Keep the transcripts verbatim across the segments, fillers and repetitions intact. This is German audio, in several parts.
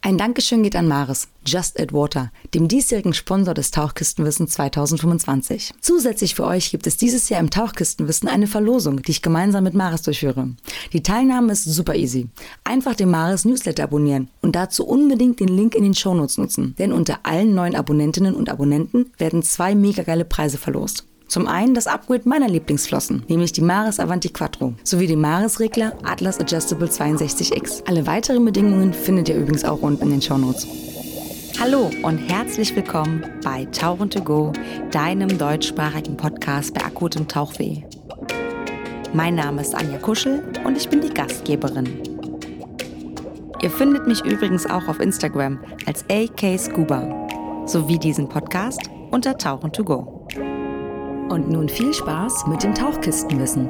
Ein Dankeschön geht an Maris, Just Add Water, dem diesjährigen Sponsor des Tauchkistenwissen zweitausendfünfundzwanzig. Zusätzlich für euch gibt es dieses Jahr im Tauchkistenwissen eine Verlosung, die ich gemeinsam mit Maris durchführe. Die Teilnahme ist super easy. Einfach den Maris Newsletter abonnieren und dazu unbedingt den Link in den Shownotes nutzen, denn unter allen neuen Abonnentinnen und Abonnenten werden zwei mega geile Preise verlost. Zum einen das Upgrade meiner Lieblingsflossen, nämlich die Maris Avanti Quattro, sowie den Maris Regler Atlas Adjustable zweiundsechzig X. Alle weiteren Bedingungen findet ihr übrigens auch unten in den Shownotes. Hallo und herzlich willkommen bei Tauchen to Go, deinem deutschsprachigen Podcast bei akutem Tauchweh. Mein Name ist Anja Kuschel und ich bin die Gastgeberin. Ihr findet mich übrigens auch auf Instagram als A K Scuba, sowie diesen Podcast unter Tauchen to Go. Und nun viel Spaß mit dem Tauchkistenwissen.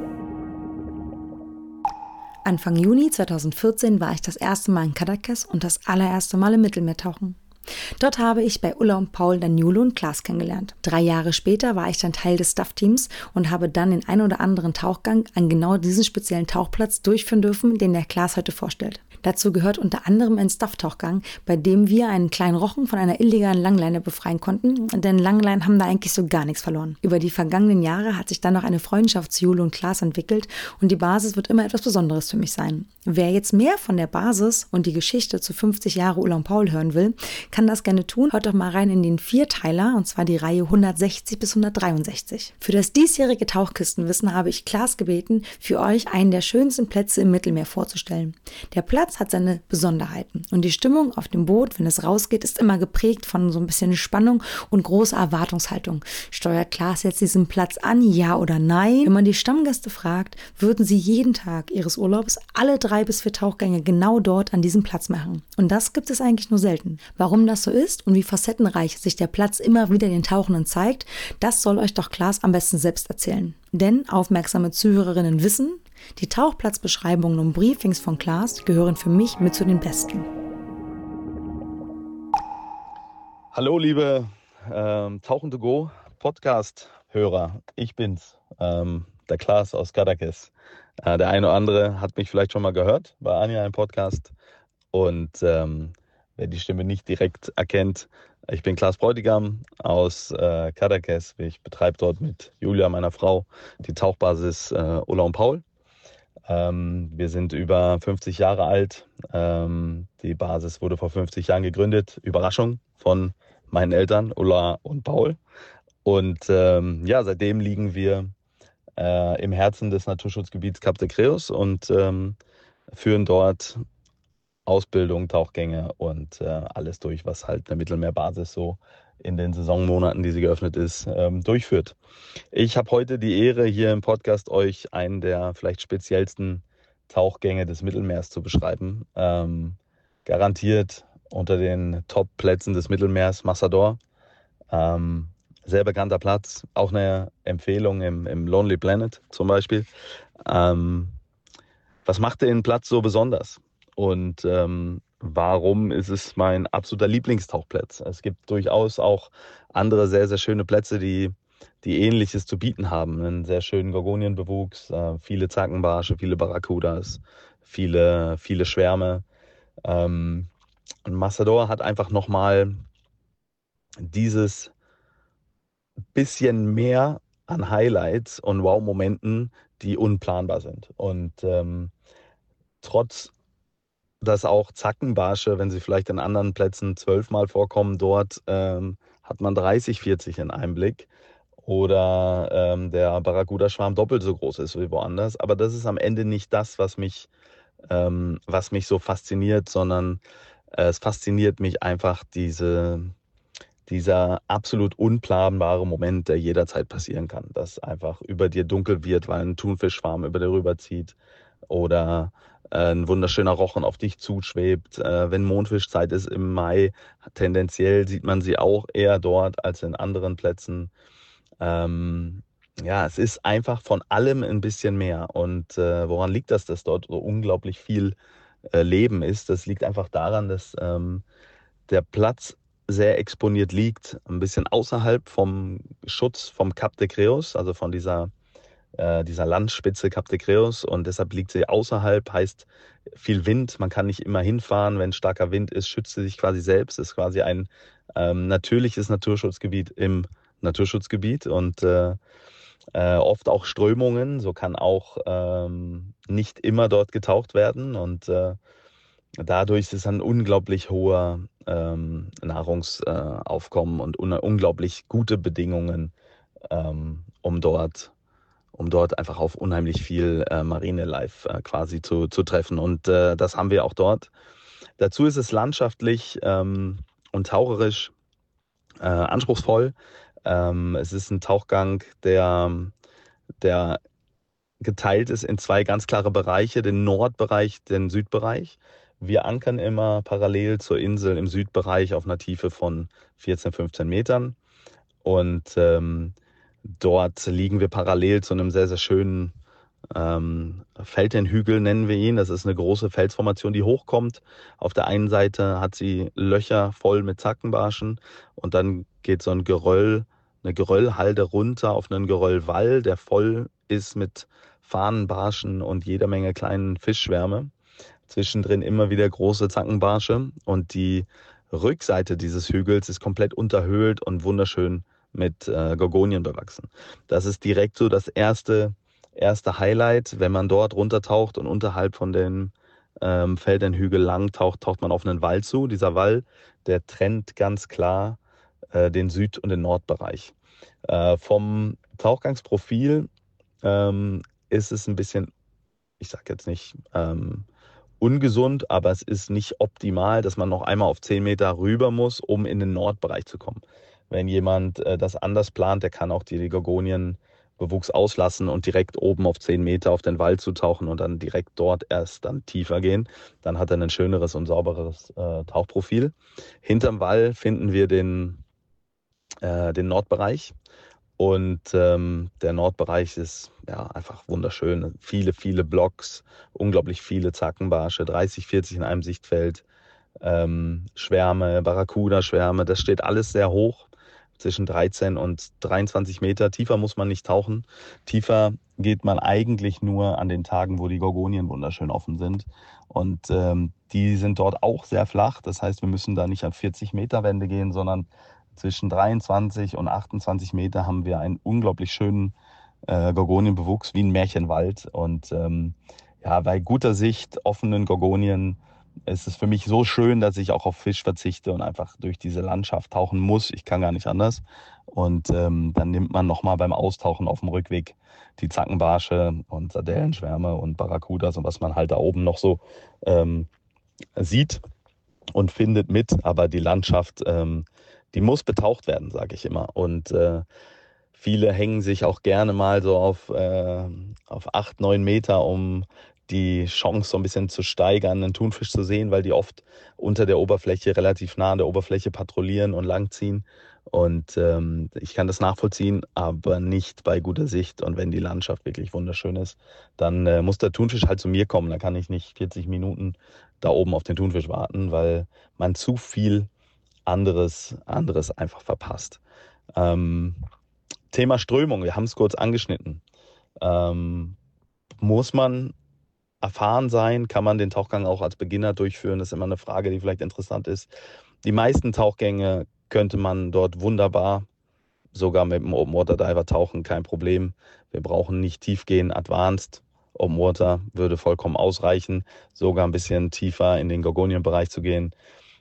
Anfang Juni zweitausendvierzehn war ich das erste Mal in Caracas und das allererste Mal im Mittelmeer tauchen. Dort habe ich bei Ulla und Paul Daniolo und Klaas kennengelernt. Drei Jahre später war ich dann Teil des Staff-Teams und habe dann den ein oder anderen Tauchgang an genau diesen speziellen Tauchplatz durchführen dürfen, den der Klaas heute vorstellt. Dazu gehört unter anderem ein Staff-Tauchgang, bei dem wir einen kleinen Rochen von einer illegalen Langleine befreien konnten, denn Langleinen haben da eigentlich so gar nichts verloren. Über die vergangenen Jahre hat sich dann noch eine Freundschaft zu Jule und Klaas entwickelt und die Basis wird immer etwas Besonderes für mich sein. Wer jetzt mehr von der Basis und die Geschichte zu fünfzig Jahre Ulla und Paul hören will, kann das gerne tun. Hört doch mal rein in den Vierteiler, und zwar die Reihe hundertsechzig bis hundertdreiundsechzig. Für das diesjährige Tauchkistenwissen habe ich Klaas gebeten, für euch einen der schönsten Plätze im Mittelmeer vorzustellen. Der Platz hat seine Besonderheiten und die Stimmung auf dem Boot, wenn es rausgeht, ist immer geprägt von so ein bisschen Spannung und großer Erwartungshaltung. Steuert Klaas jetzt diesen Platz an, ja oder nein? Wenn man die Stammgäste fragt, würden sie jeden Tag ihres Urlaubs alle drei bis vier Tauchgänge genau dort an diesem Platz machen. Und das gibt es eigentlich nur selten. Warum das so ist und wie facettenreich sich der Platz immer wieder den Tauchenden zeigt, das soll euch doch Klaas am besten selbst erzählen. Denn aufmerksame Zuhörerinnen wissen, die Tauchplatzbeschreibungen und Briefings von Klaas gehören für mich mit zu den besten. Hallo liebe ähm, Tauchen to Go Podcast-Hörer, ich bin's, ähm, der Klaas aus Caracas. Äh, der eine oder andere hat mich vielleicht schon mal gehört bei Anja im Podcast und ähm, wer die Stimme nicht direkt erkennt, ich bin Klaas Bräutigam aus äh, Caracas. Ich betreibe dort mit Julia, meiner Frau, die Tauchbasis äh, Ulla und Paul. Ähm, wir sind über fünfzig Jahre alt. Ähm, die Basis wurde vor fünfzig Jahren gegründet. Überraschung von meinen Eltern, Ulla und Paul. Und ähm, ja, seitdem liegen wir äh, im Herzen des Naturschutzgebiets Cap de Creus und ähm, führen dort Ausbildung, Tauchgänge und äh, alles durch, was halt eine Mittelmeerbasis so in den Saisonmonaten, die sie geöffnet ist, ähm, durchführt. Ich habe heute die Ehre, hier im Podcast euch einen der vielleicht speziellsten Tauchgänge des Mittelmeers zu beschreiben. Ähm, garantiert unter den Top-Plätzen des Mittelmeers Massador. Ähm, sehr bekannter Platz, auch eine Empfehlung im, im Lonely Planet zum Beispiel. Ähm, was macht den Platz so besonders? Und ähm, warum ist es mein absoluter Lieblingstauchplatz? Es gibt durchaus auch andere sehr, sehr schöne Plätze, die, die Ähnliches zu bieten haben. Einen sehr schönen Gorgonienbewuchs, äh, viele Zackenbarsche, viele Barracudas, viele, viele Schwärme. Ähm, und Massador hat einfach nochmal dieses bisschen mehr an Highlights und Wow-Momenten, die unplanbar sind. Und ähm, trotz dass auch Zackenbarsche, wenn sie vielleicht an anderen Plätzen zwölfmal vorkommen, dort ähm, hat man dreißig, vierzig in einem Blick. Oder ähm, der Barracuda-Schwarm doppelt so groß ist wie woanders. Aber das ist am Ende nicht das, was mich, ähm, was mich so fasziniert, sondern äh, es fasziniert mich einfach diese, dieser absolut unplanbare Moment, der jederzeit passieren kann. Dass einfach über dir dunkel wird, weil ein Thunfischschwarm über dir rüberzieht. Oder ein wunderschöner Rochen auf dich zuschwebt. Wenn Mondfischzeit ist im Mai, tendenziell sieht man sie auch eher dort als in anderen Plätzen. Ähm, ja, es ist einfach von allem ein bisschen mehr. Und äh, woran liegt das, dass dort so unglaublich viel äh, Leben ist? Das liegt einfach daran, dass ähm, der Platz sehr exponiert liegt, ein bisschen außerhalb vom Schutz vom Cap de Creus, also von dieser äh, dieser Landspitze Kap de Creus, und deshalb liegt sie außerhalb, heißt viel Wind, man kann nicht immer hinfahren, wenn starker Wind ist, schützt sie sich quasi selbst, ist quasi ein ähm, natürliches Naturschutzgebiet im Naturschutzgebiet und äh, äh, oft auch Strömungen, so kann auch ähm, nicht immer dort getaucht werden und äh, dadurch ist es ein unglaublich hoher ähm, Nahrungsaufkommen und un unglaublich gute Bedingungen, ähm, um dort um dort einfach auf unheimlich viel äh, Marine Life äh, quasi zu, zu treffen. Und äh, das haben wir auch dort. Dazu ist es landschaftlich ähm, und taucherisch äh, anspruchsvoll. Ähm, es ist ein Tauchgang, der, der geteilt ist in zwei ganz klare Bereiche, den Nordbereich, den Südbereich. Wir ankern immer parallel zur Insel im Südbereich auf einer Tiefe von vierzehn, fünfzehn Metern. Und ähm, dort liegen wir parallel zu einem sehr, sehr schönen ähm, Feldhügel, nennen wir ihn. Das ist eine große Felsformation, die hochkommt. Auf der einen Seite hat sie Löcher voll mit Zackenbarschen und dann geht so ein Geröll, eine Geröllhalde runter auf einen Geröllwall, der voll ist mit Fahnenbarschen und jeder Menge kleinen Fischschwärme. Zwischendrin immer wieder große Zackenbarsche und die Rückseite dieses Hügels ist komplett unterhöhlt und wunderschön mit äh, Gorgonien bewachsen. Das ist direkt so das erste, erste Highlight. Wenn man dort runtertaucht und unterhalb von den ähm, Feldernhügel lang taucht, taucht man auf einen Wall zu. Dieser Wall, der trennt ganz klar äh, den Süd- und den Nordbereich. Äh, vom Tauchgangsprofil ähm, ist es ein bisschen, ich sage jetzt nicht ähm, ungesund, aber es ist nicht optimal, dass man noch einmal auf zehn Meter rüber muss, um in den Nordbereich zu kommen. Wenn jemand äh, das anders plant, der kann auch die Gorgonienbewuchs auslassen und direkt oben auf zehn Meter auf den Wald zu tauchen und dann direkt dort erst dann tiefer gehen. Dann hat er ein schöneres und saubereres äh, Tauchprofil. Hinterm Wall finden wir den, äh, den Nordbereich. Und ähm, der Nordbereich ist ja einfach wunderschön. Viele, viele Blocks, unglaublich viele Zackenbarsche, dreißig, vierzig in einem Sichtfeld, ähm, Schwärme, Barracuda-Schwärme. Das steht alles sehr hoch, zwischen dreizehn und dreiundzwanzig Meter. Tiefer muss man nicht tauchen. Tiefer geht man eigentlich nur an den Tagen, wo die Gorgonien wunderschön offen sind. Und ähm, die sind dort auch sehr flach. Das heißt, wir müssen da nicht an vierzig Meter Wände gehen, sondern zwischen dreiundzwanzig und achtundzwanzig Meter haben wir einen unglaublich schönen äh, Gorgonienbewuchs wie ein Märchenwald. Und ähm, ja, bei guter Sicht, offenen Gorgonien, ist es für mich so schön, dass ich auch auf Fisch verzichte und einfach durch diese Landschaft tauchen muss. Ich kann gar nicht anders. Und ähm, dann nimmt man nochmal beim Austauchen auf dem Rückweg die Zackenbarsche und Sardellenschwärme und Barracudas und was man halt da oben noch so ähm, sieht und findet mit. Aber die Landschaft, ähm, die muss betaucht werden, sage ich immer. Und äh, viele hängen sich auch gerne mal so auf, äh, auf acht, neun Meter, um die Chance so ein bisschen zu steigern, einen Thunfisch zu sehen, weil die oft unter der Oberfläche, relativ nah an der Oberfläche patrouillieren und langziehen. Und ähm, ich kann das nachvollziehen, aber nicht bei guter Sicht. Und wenn die Landschaft wirklich wunderschön ist, dann äh, muss der Thunfisch halt zu mir kommen. Da kann ich nicht vierzig Minuten da oben auf den Thunfisch warten, weil man zu viel anderes, anderes einfach verpasst. Ähm, Thema Strömung, wir haben es kurz angeschnitten. Ähm, muss man erfahren sein? Kann man den Tauchgang auch als Beginner durchführen? Das ist immer eine Frage, die vielleicht interessant ist. Die meisten Tauchgänge könnte man dort wunderbar sogar mit dem Open Water Diver tauchen, kein Problem. Wir brauchen nicht tief gehen, advanced. Open Water würde vollkommen ausreichen, sogar ein bisschen tiefer in den Gorgonienbereich zu gehen.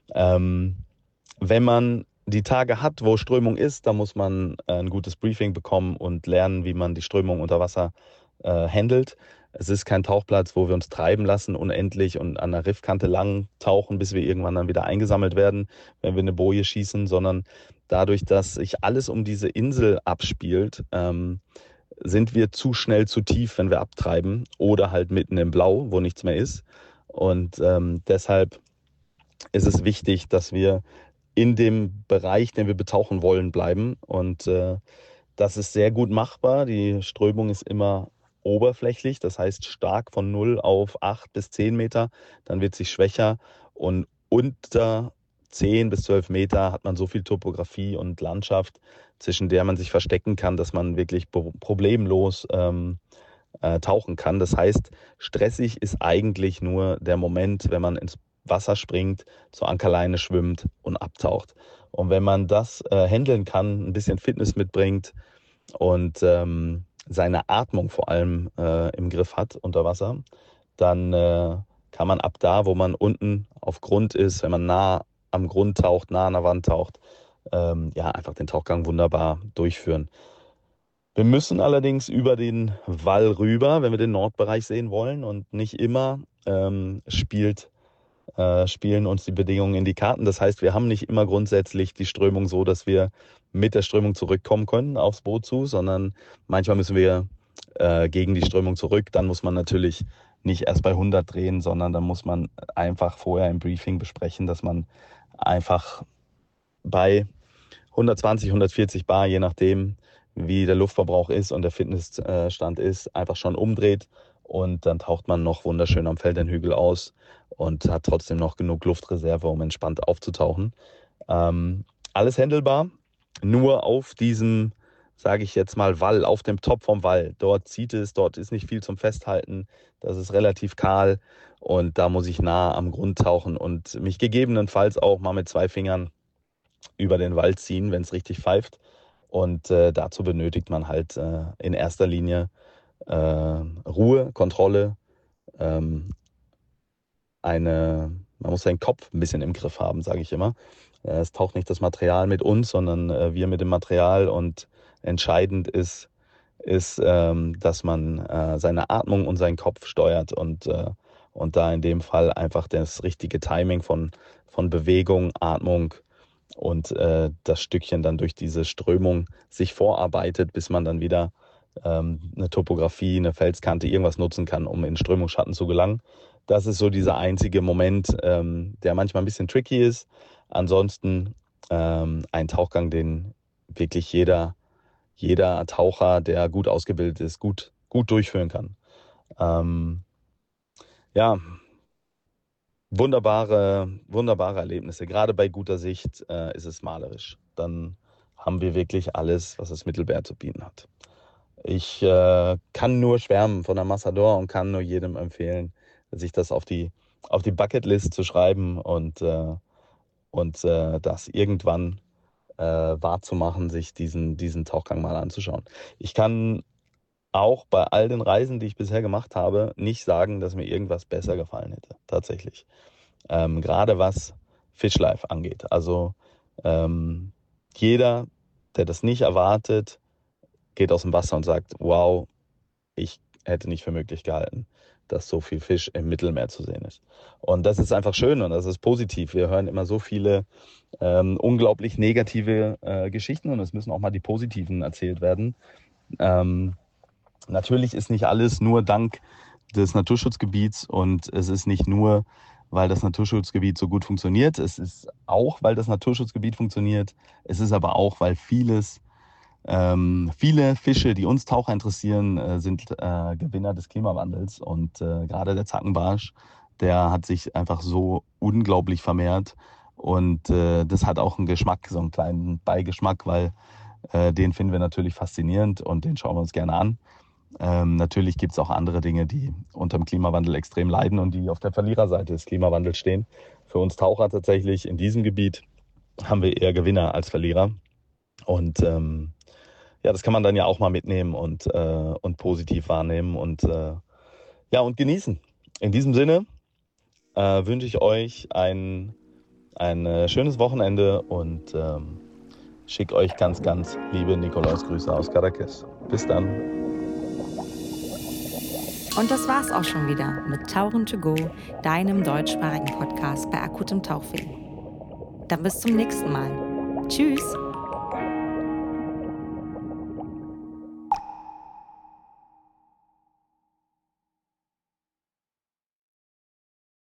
Ähm, wenn man die Tage hat, wo Strömung ist, da muss man ein gutes Briefing bekommen und lernen, wie man die Strömung unter Wasser äh, handelt. Es ist kein Tauchplatz, wo wir uns treiben lassen, unendlich und an der Riffkante lang tauchen, bis wir irgendwann dann wieder eingesammelt werden, wenn wir eine Boje schießen, sondern dadurch, dass sich alles um diese Insel abspielt, ähm, sind wir zu schnell zu tief, wenn wir abtreiben oder halt mitten im Blau, wo nichts mehr ist. Und ähm, deshalb ist es wichtig, dass wir in dem Bereich, den wir betauchen wollen, bleiben. Und äh, das ist sehr gut machbar. Die Strömung ist immer oberflächlich, das heißt stark von null auf acht bis zehn Meter. Dann wird sie schwächer und unter zehn bis zwölf Meter hat man so viel Topografie und Landschaft, zwischen der man sich verstecken kann, dass man wirklich problemlos ähm, äh, tauchen kann. Das heißt, stressig ist eigentlich nur der Moment, wenn man ins Wasser springt, zur Ankerleine schwimmt und abtaucht. Und wenn man das äh, handeln kann, ein bisschen Fitness mitbringt und ähm, seine Atmung vor allem äh, im Griff hat unter Wasser, dann äh, kann man ab da, wo man unten auf Grund ist, wenn man nah am Grund taucht, nah an der Wand taucht, ähm, ja, einfach den Tauchgang wunderbar durchführen. Wir müssen allerdings über den Wall rüber, wenn wir den Nordbereich sehen wollen, und nicht immer ähm, spielt äh, spielen uns die Bedingungen in die Karten. Das heißt, wir haben nicht immer grundsätzlich die Strömung so, dass wir mit der Strömung zurückkommen können aufs Boot zu, sondern manchmal müssen wir äh, gegen die Strömung zurück. Dann muss man natürlich nicht erst bei hundert drehen, sondern dann muss man einfach vorher im Briefing besprechen, dass man einfach bei hundertzwanzig, hundertvierzig Bar, je nachdem, wie der Luftverbrauch ist und der Fitnessstand ist, einfach schon umdreht. Und dann taucht man noch wunderschön am Feldernhügel aus und hat trotzdem noch genug Luftreserve, um entspannt aufzutauchen. Ähm, alles handelbar, nur auf diesem, sage ich jetzt mal, Wall, auf dem Top vom Wall. Dort zieht es, dort ist nicht viel zum Festhalten, das ist relativ kahl und da muss ich nah am Grund tauchen und mich gegebenenfalls auch mal mit zwei Fingern über den Wall ziehen, wenn es richtig pfeift. Und äh, dazu benötigt man halt äh, in erster Linie äh, Ruhe, Kontrolle, ähm, eine, man muss seinen Kopf ein bisschen im Griff haben, sage ich immer. Äh, es taucht nicht das Material mit uns, sondern äh, wir mit dem Material. Und entscheidend ist, ist ähm, dass man äh, seine Atmung und seinen Kopf steuert und, äh, und da in dem Fall einfach das richtige Timing von, von Bewegung, Atmung und äh, das Stückchen dann durch diese Strömung sich vorarbeitet, bis man dann wieder ähm, eine Topografie, eine Felskante, irgendwas nutzen kann, um in Strömungsschatten zu gelangen. Das ist so dieser einzige Moment, ähm, der manchmal ein bisschen tricky ist. Ansonsten ähm, ein Tauchgang, den wirklich jeder, jeder Taucher, der gut ausgebildet ist, gut, gut durchführen kann. Ähm, ja, Wunderbare, wunderbare Erlebnisse. Gerade bei guter Sicht äh, ist es malerisch. Dann haben wir wirklich alles, was das Mittelmeer zu bieten hat. Ich äh, kann nur schwärmen von der Massador und kann nur jedem empfehlen, sich das auf die, auf die Bucketlist zu schreiben und, äh, und äh, das irgendwann äh, wahrzumachen, sich diesen, diesen Tauchgang mal anzuschauen. Ich kann auch bei all den Reisen, die ich bisher gemacht habe, nicht sagen, dass mir irgendwas besser gefallen hätte, tatsächlich. Ähm, gerade was Fishlife angeht. Also ähm, jeder, der das nicht erwartet, geht aus dem Wasser und sagt, wow, ich hätte nicht für möglich gehalten, dass so viel Fisch im Mittelmeer zu sehen ist. Und das ist einfach schön und das ist positiv. Wir hören immer so viele ähm, unglaublich negative äh, Geschichten und es müssen auch mal die positiven erzählt werden. Ähm, Natürlich ist nicht alles nur dank des Naturschutzgebiets und es ist nicht nur, weil das Naturschutzgebiet so gut funktioniert. Es ist auch, weil das Naturschutzgebiet funktioniert. Es ist aber auch, weil vieles, ähm, viele Fische, die uns Taucher interessieren, äh, sind äh, Gewinner des Klimawandels. Und äh, gerade der Zackenbarsch, der hat sich einfach so unglaublich vermehrt. Und äh, das hat auch einen Geschmack, so einen kleinen Beigeschmack, weil äh, den finden wir natürlich faszinierend und den schauen wir uns gerne an. Ähm, natürlich gibt es auch andere Dinge, die unter dem Klimawandel extrem leiden und die auf der Verliererseite des Klimawandels stehen. Für uns Taucher tatsächlich in diesem Gebiet haben wir eher Gewinner als Verlierer. Und ähm, ja, das kann man dann ja auch mal mitnehmen und, äh, und positiv wahrnehmen und, äh, ja, und genießen. In diesem Sinne äh, wünsche ich euch ein, ein äh, schönes Wochenende und ähm, schicke euch ganz, ganz liebe Nikolausgrüße aus Caracas. Bis dann. Und das war's auch schon wieder mit Tauchen to go, deinem deutschsprachigen Podcast bei akutem Tauchfilm. Dann bis zum nächsten Mal. Tschüss!